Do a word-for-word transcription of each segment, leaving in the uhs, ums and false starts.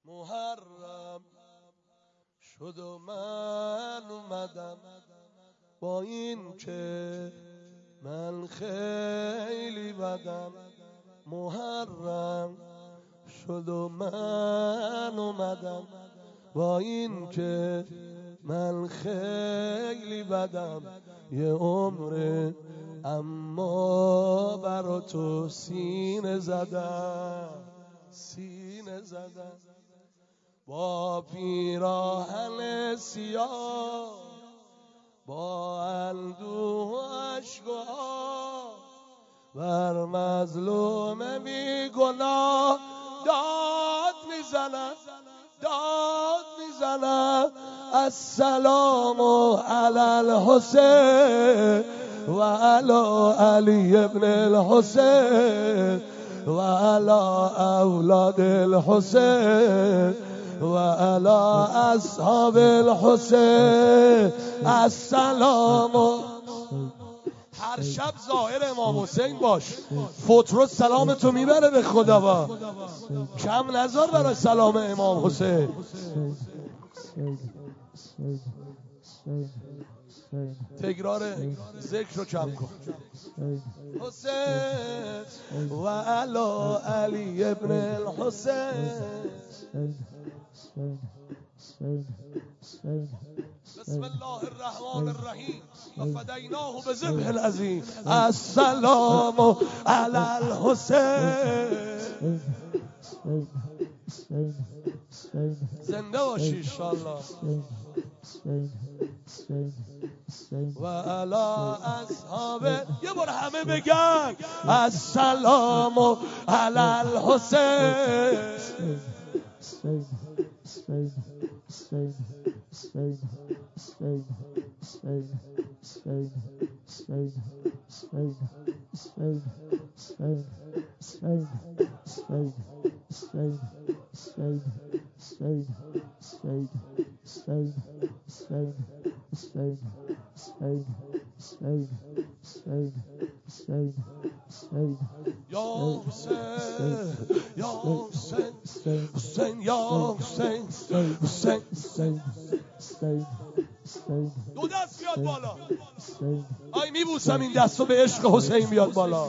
محرم شد و من اومدم، با این که من خیلی بدم. محرم شد و من اومدم، با این که من خیلی بدم. یه عمره اما برا تو سینه زدم، سینه زدم. با پیراهن سیاه، با اندوه و اشک و آه، بر مظلوم بی گناه داد میزنم، داد میزنم. السلام علی الحسین و علی علی ابن الحسین و علی اولاد الحسین و علی اصحاب الحسین. السلام. هر شب ظاهر امام حسین باش، فترو سلام تو میبره به خدا. با کم نظر برای سلام امام حسین. تکرار ذکر رو کم کن. حسین و علی علی ابن الحسین. بسم الله الرحمن الرحیم و فدیناه بذبح العظیم. السلام علی الحسین. زنده باشی انشالله. و علی اصحاب. یه بار همه بگن السلام علی الحسین. یا حسین یا حسین حسین یا حسین حسین. دو دست بیاد بالا. آی میبوسم این دستو به عشق حسین بیاد بالا.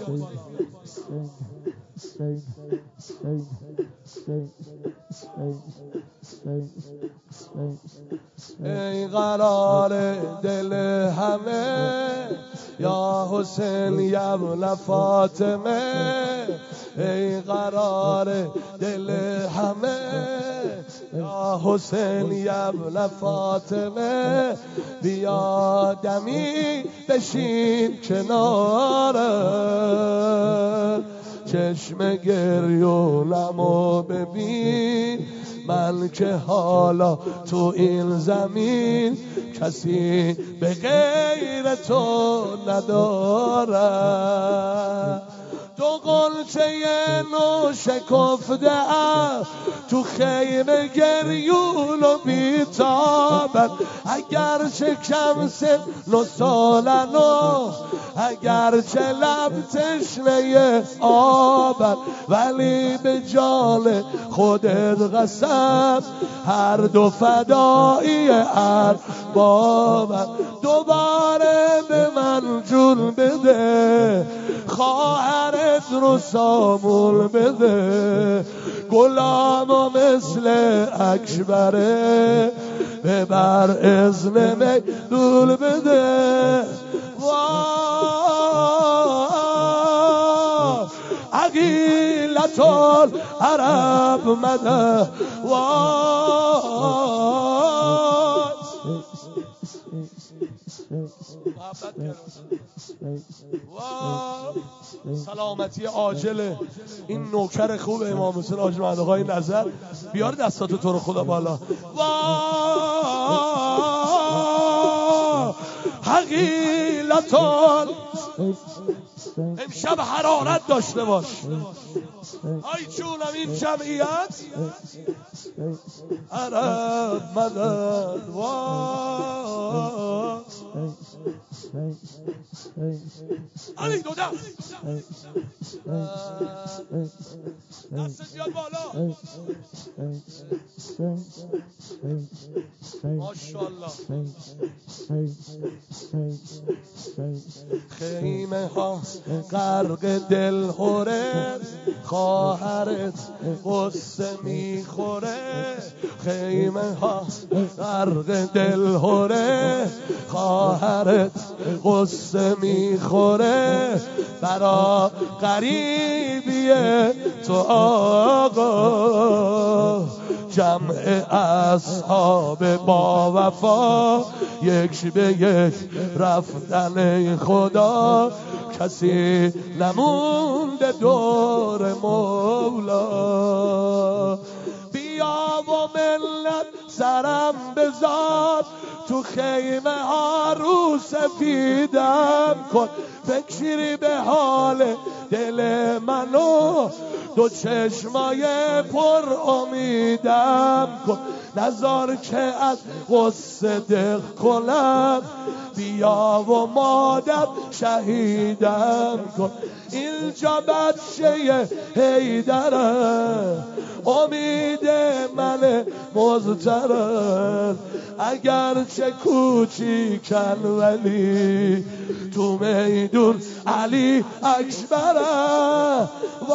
ای قرار دل همه یا حسین یا ابن فاطمه. ای قرار دل همه یا حسین یا ابن فاطمه. بیا دمی بشین کنارم، چشم گریونمو ببین. من که حالا تو این زمین کسی به غیر تو ندارم. تو قلچه نو شکفته ام، تو خیر گریون و بیتابم. اگر چه کم سن و سالنو، اگر چه لب تشنه آبم، ولی به جان خودت قسم هر دو فدایی اربابم. دوباره به من جون بده، خواهرت رو سامون بده. غلامو مثل اکبره ببر اذن میدول بده. وای عقیلت العرب مده. وای سلامتی عاجل این نوکر خوب امام حسین حاج محمد آقای نظر. بیار دستاتو تو رو خدا بالا. وای حقیلتان امشب حرارت داشته باش. آی چونم این جمعیت عرب مدد وای علی دو دست دست بیاد بالا ماشاءالله. خیمه ها غرق دل هوره خواهرت قصه میخوره. خیمه ها غرق دل هوره خواهرت قصه میخوره. برا غریبیه تو آقا جمع اصحاب با وفا یک به یک رفتن خدا. کسی نمونده دور مولا. بیا و ملت سرم بذار تو خیمه ها رو سفیدم کن. فکری به حال دل منو دو چشمای پر امیدم کن. نذار که از غصه دق کنم. بیا و مادر شهیدم کن. اینجا بچه حیدرم امید من مزجرم. اگر چه کوچیکن ولی تو میدون علی اکبرم.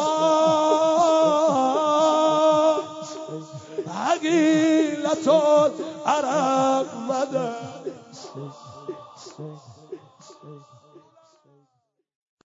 وای حقیلتون عرب مدد